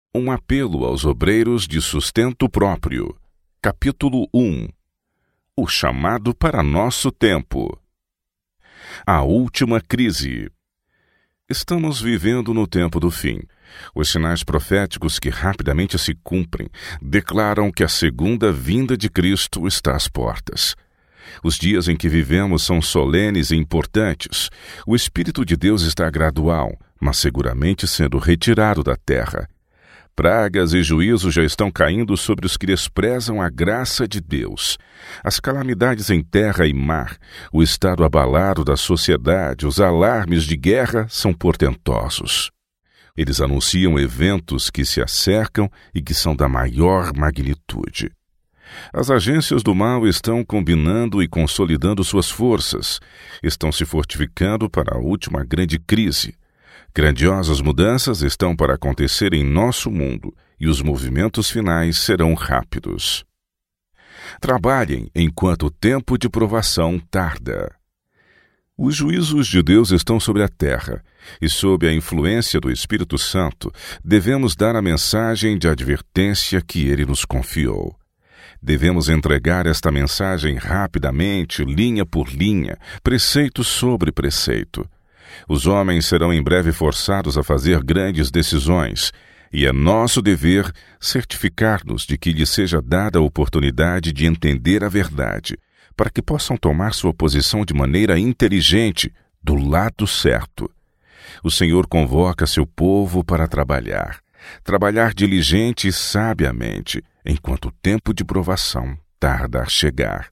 Um apelo aos obreiros de sustento próprio. Capítulo 1. O chamado para nosso tempo. A última crise. Estamos vivendo no tempo do fim. Os sinais proféticos que rapidamente se cumprem declaram que a segunda vinda de Cristo está às portas. Os dias em que vivemos são solenes e importantes. O Espírito de Deus está gradual, mas seguramente sendo retirado da terra. Pragas e juízos já estão caindo sobre os que desprezam a graça de Deus. As calamidades em terra e mar, o estado abalado da sociedade, os alarmes de guerra são portentosos. Eles anunciam eventos que se acercam e que são da maior magnitude. As agências do mal estão combinando e consolidando suas forças, estão se fortificando para a última grande crise. Grandiosas mudanças estão para acontecer em nosso mundo e os movimentos finais serão rápidos. Trabalhem enquanto o tempo de provação tarda. Os juízos de Deus estão sobre a terra e, sob a influência do Espírito Santo, devemos dar a mensagem de advertência que ele nos confiou. Devemos entregar esta mensagem rapidamente, linha por linha, preceito sobre preceito. Os homens serão em breve forçados a fazer grandes decisões, e é nosso dever certificar-nos de que lhes seja dada a oportunidade de entender a verdade, para que possam tomar sua posição de maneira inteligente, do lado certo. O Senhor convoca seu povo para trabalhar diligente e sabiamente, enquanto o tempo de provação tarda a chegar.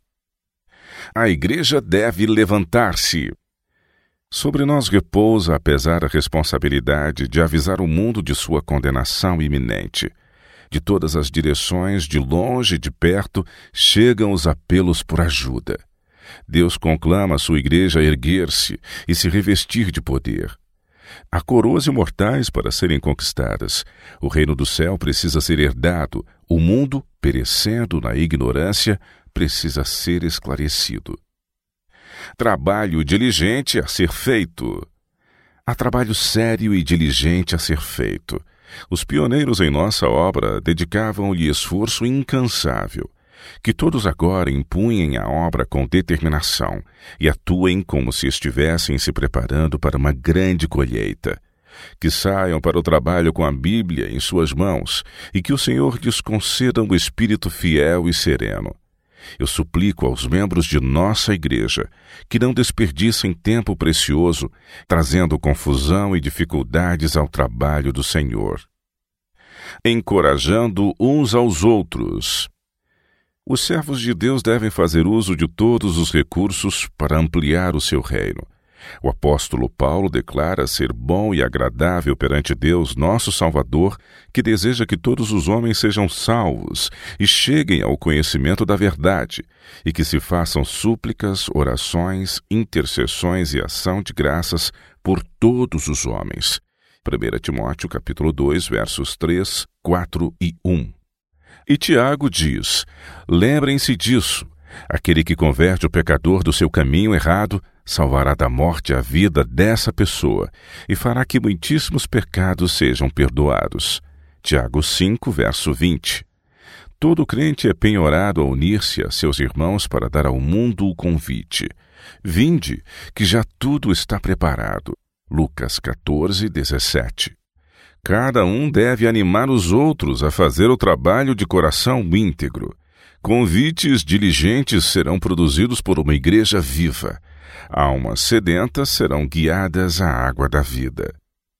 A igreja deve levantar-se. Sobre nós repousa a pesada responsabilidade de avisar o mundo de sua condenação iminente. De todas as direções, de longe e de perto, chegam os apelos por ajuda. Deus conclama sua igreja a erguer-se e se revestir de poder. Há coroas imortais para serem conquistadas. O reino do céu precisa ser herdado. O mundo, perecendo na ignorância, precisa ser esclarecido. Trabalho diligente a ser feito. Há trabalho sério e diligente a ser feito. Os pioneiros em nossa obra dedicavam-lhe esforço incansável. Que todos agora empunhem a obra com determinação e atuem como se estivessem se preparando para uma grande colheita. Que saiam para o trabalho com a Bíblia em suas mãos e que o Senhor lhes conceda um espírito fiel e sereno. Eu suplico aos membros de nossa igreja que não desperdicem tempo precioso, trazendo confusão e dificuldades ao trabalho do Senhor. Encorajando uns aos outros. Os servos de Deus devem fazer uso de todos os recursos para ampliar o seu reino. O apóstolo Paulo declara ser bom e agradável perante Deus, nosso Salvador, que deseja que todos os homens sejam salvos e cheguem ao conhecimento da verdade, e que se façam súplicas, orações, intercessões e ação de graças por todos os homens. 1 Timóteo capítulo 2, versos 3, 4 e 1. E Tiago diz: lembrem-se disso, aquele que converte o pecador do seu caminho errado, salvará da morte a vida dessa pessoa e fará que muitíssimos pecados sejam perdoados. Tiago 5, verso 20. Todo crente é penhorado a unir-se a seus irmãos para dar ao mundo o convite. Vinde, que já tudo está preparado. Lucas 14, 17. Cada um deve animar os outros a fazer o trabalho de coração íntegro. Convites diligentes serão produzidos por uma igreja viva. Almas sedentas serão guiadas à água da vida.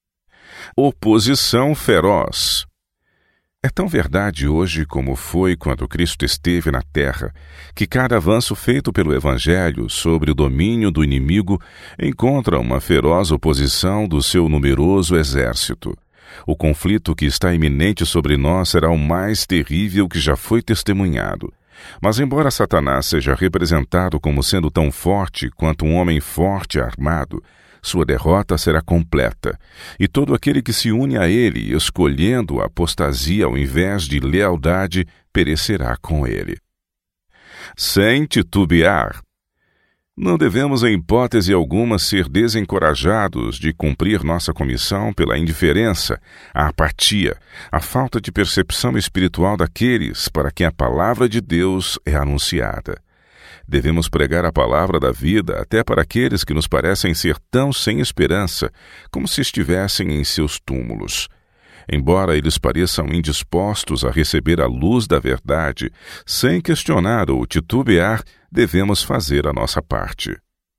Oposição feroz. É tão verdade hoje como foi quando Cristo esteve na terra, que cada avanço feito pelo Evangelho sobre o domínio do inimigo encontra uma feroz oposição do seu numeroso exército. O conflito que está iminente sobre nós será o mais terrível que já foi testemunhado. Mas embora Satanás seja representado como sendo tão forte quanto um homem forte armado, sua derrota será completa, e todo aquele que se une a ele, escolhendo a apostasia ao invés de lealdade, perecerá com ele. Sem titubear. Não devemos, em hipótese alguma, ser desencorajados de cumprir nossa comissão pela indiferença, a apatia, a falta de percepção espiritual daqueles para quem a palavra de Deus é anunciada. Devemos pregar a palavra da vida até para aqueles que nos parecem ser tão sem esperança, como se estivessem em seus túmulos. Embora eles pareçam indispostos a receber a luz da verdade, sem questionar ou titubear, devemos fazer a nossa parte.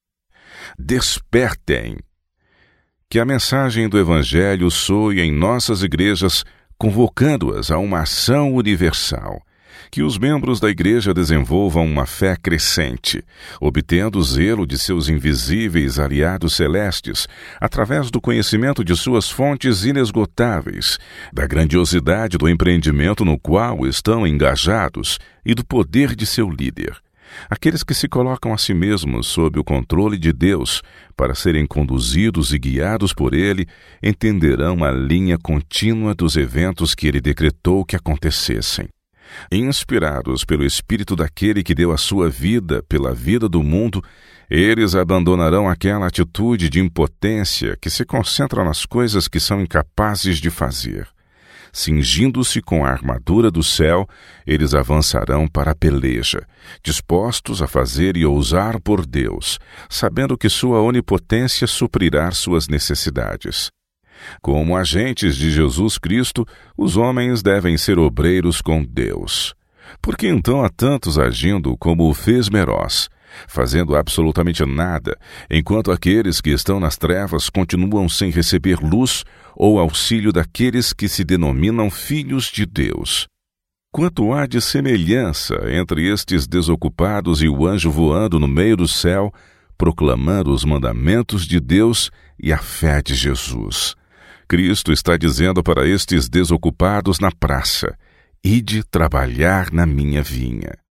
Despertem! Que a mensagem do Evangelho soe em nossas igrejas, convocando-as a uma ação universal. Que os membros da igreja desenvolvam uma fé crescente, obtendo o zelo de seus invisíveis aliados celestes, através do conhecimento de suas fontes inesgotáveis, da grandiosidade do empreendimento no qual estão engajados e do poder de seu líder. Aqueles que se colocam a si mesmos sob o controle de Deus para serem conduzidos e guiados por Ele, entenderão a linha contínua dos eventos que Ele decretou que acontecessem. Inspirados pelo Espírito daquele que deu a sua vida pela vida do mundo, eles abandonarão aquela atitude de impotência que se concentra nas coisas que são incapazes de fazer. Cingindo-se com a armadura do céu, eles avançarão para a peleja, dispostos a fazer e ousar por Deus, sabendo que sua onipotência suprirá suas necessidades. Como agentes de Jesus Cristo, os homens devem ser obreiros com Deus. Por que então há tantos agindo como o fez Meroz, fazendo absolutamente nada, enquanto aqueles que estão nas trevas continuam sem receber luz ou auxílio daqueles que se denominam filhos de Deus? Quanto há de semelhança entre estes desocupados e o anjo voando no meio do céu, proclamando os mandamentos de Deus e a fé de Jesus? Cristo está dizendo para estes desocupados na praça: ide trabalhar na minha vinha.